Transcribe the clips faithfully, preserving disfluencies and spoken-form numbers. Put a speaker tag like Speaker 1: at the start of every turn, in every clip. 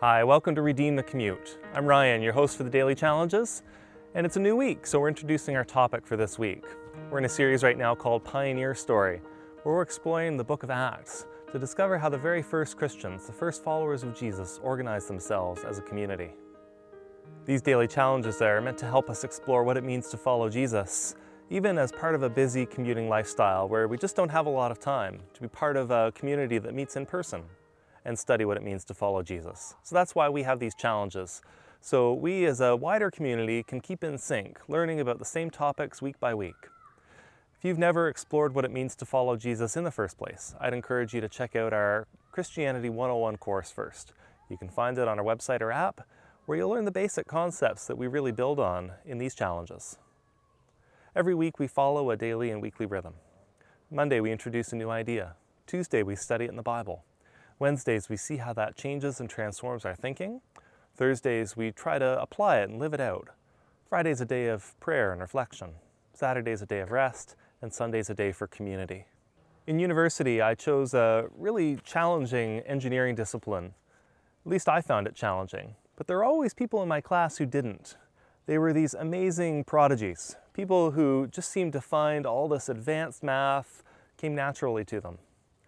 Speaker 1: Hi, welcome to Redeem the Commute. I'm Ryan, your host for the Daily Challenges, and it's a new week, so we're introducing our topic for this week. We're in a series right now called Pioneer Story, where we're exploring the book of Acts to discover how the very first Christians, the first followers of Jesus, organized themselves as a community. These daily challenges are meant to help us explore what it means to follow Jesus, even as part of a busy commuting lifestyle where we just don't have a lot of time to be part of a community that meets in person and study what it means to follow Jesus. So that's why we have these challenges. So we as a wider community can keep in sync, learning about the same topics week by week. If you've never explored what it means to follow Jesus in the first place, I'd encourage you to check out our Christianity one oh one course first. You can find it on our website or app, where you'll learn the basic concepts that we really build on in these challenges. Every week we follow a daily and weekly rhythm. Monday we introduce a new idea. Tuesday we study it in the Bible. Wednesdays we see how that changes and transforms our thinking. Thursdays we try to apply it and live it out. Friday's a day of prayer and reflection. Saturday's a day of rest, and Sunday's a day for community. In university I chose a really challenging engineering discipline. At least I found it challenging. But there were always people in my class who didn't. They were these amazing prodigies, people who just seemed to find all this advanced math came naturally to them.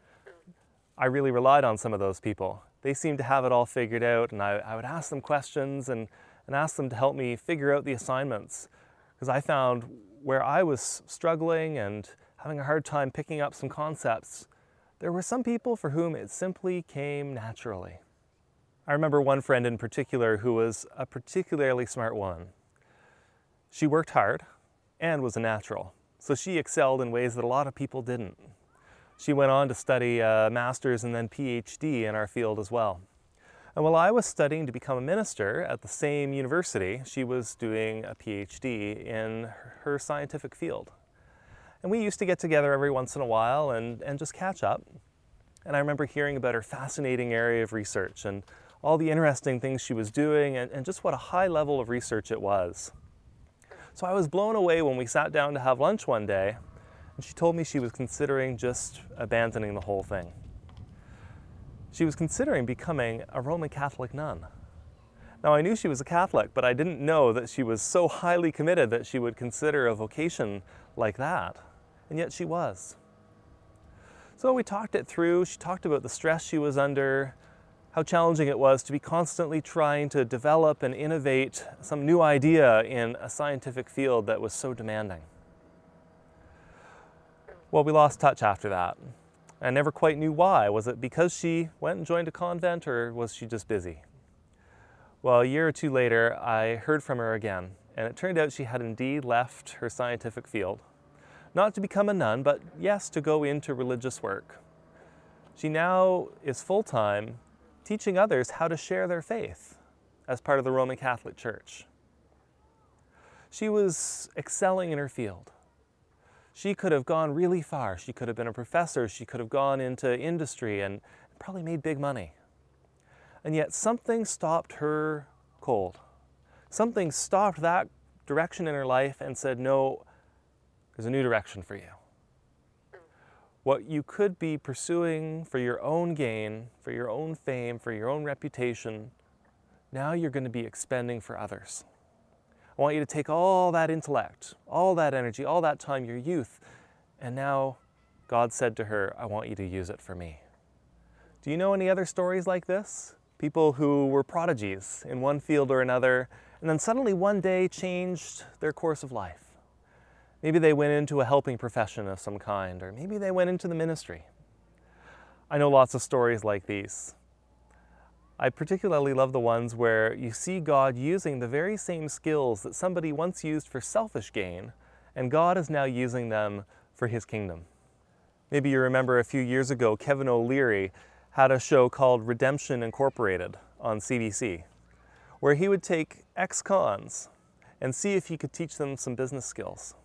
Speaker 1: I really relied on some of those people. They seemed to have it all figured out, and I, I would ask them questions and, and ask them to help me figure out the assignments, because I found where I was struggling and having a hard time picking up some concepts, there were some people for whom it simply came naturally. I remember one friend in particular who was a particularly smart one. She worked hard and was a natural, so she excelled in ways that a lot of people didn't. She went on to study a master's and then P H D in our field as well. And while I was studying to become a minister at the same university, she was doing a P H D in her scientific field. And we used to get together every once in a while and, and just catch up. And I remember hearing about her fascinating area of research and all the interesting things she was doing and, and just what a high level of research it was. So I was blown away when we sat down to have lunch one day, and she told me she was considering just abandoning the whole thing. She was considering becoming a Roman Catholic nun. Now I knew she was a Catholic, but I didn't know that she was so highly committed that she would consider a vocation like that, and yet she was. So we talked it through. She talked about the stress she was under, how challenging it was to be constantly trying to develop and innovate some new idea in a scientific field that was so demanding. Well, we lost touch after that. I never quite knew why. Was it because she went and joined a convent, or was she just busy? Well, a year or two later, I heard from her again, and it turned out she had indeed left her scientific field. Not to become a nun, but yes, to go into religious work. She now is full-time teaching others how to share their faith as part of the Roman Catholic Church. She was excelling in her field. She could have gone really far. She could have been a professor. She could have gone into industry and probably made big money. And yet something stopped her cold. Something stopped that direction in her life and said, no, there's a new direction for you. What you could be pursuing for your own gain, for your own fame, for your own reputation, now you're going to be expending for others. I want you to take all that intellect, all that energy, all that time, your youth, and now God said to her, I want you to use it for me. Do you know any other stories like this? People who were prodigies in one field or another, and then suddenly one day changed their course of life. Maybe they went into a helping profession of some kind, or maybe they went into the ministry. I know lots of stories like these. I particularly love the ones where you see God using the very same skills that somebody once used for selfish gain, and God is now using them for His kingdom. Maybe you remember a few years ago, Kevin O'Leary had a show called Redemption Incorporated on C B C, where he would take ex-cons and see if he could teach them some business skills.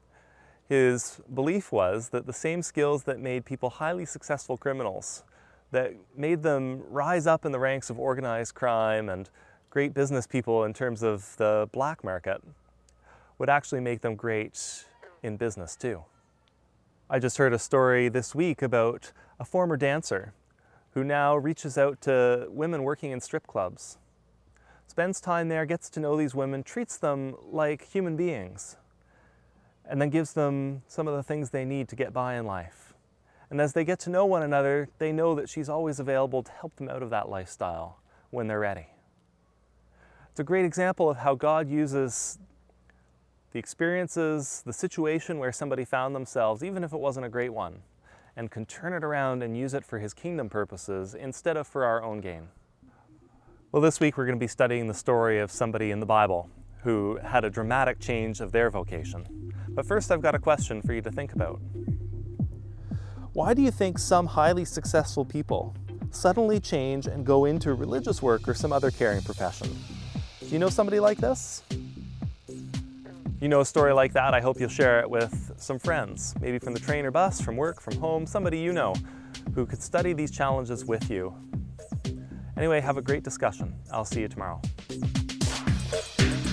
Speaker 1: His belief was that the same skills that made people highly successful criminals, that made them rise up in the ranks of organized crime and great business people in terms of the black market, would actually make them great in business too. I just heard a story this week about a former dancer who now reaches out to women working in strip clubs, spends time there, gets to know these women, treats them like human beings, and then gives them some of the things they need to get by in life. And as they get to know one another, they know that she's always available to help them out of that lifestyle when they're ready. It's a great example of how God uses the experiences, the situation where somebody found themselves, even if it wasn't a great one, and can turn it around and use it for His kingdom purposes instead of for our own gain. Well, this week we're going to be studying the story of somebody in the Bible who had a dramatic change of their vocation. But first, I've got a question for you to think about. Why do you think some highly successful people suddenly change and go into religious work or some other caring profession? Do you know somebody like this? You know a story like that, I hope you'll share it with some friends, maybe from the train or bus, from work, from home, somebody you know who could study these challenges with you. Anyway, have a great discussion. I'll see you tomorrow.